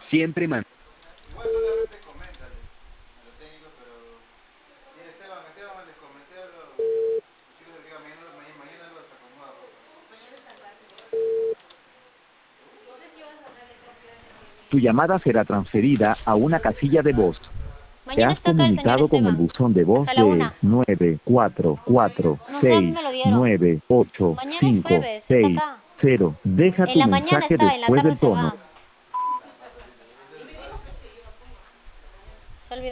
Siempre man. Igual solamente coméntale a los técnicos, pero... Sí, Esteban, les comenté a los chicos de Liga, mañana los acomodamos. Tu llamada será transferida a una casilla de voz. Te Mañana has está acá el señor comunicado con el Esteban. buzón de voz Hasta la de 1. No sé, a mí me lo dieron. 944698560. Mañana es jueves, está acá. Deja En tu la mañana mensaje está, en la después tarde del se tono. va.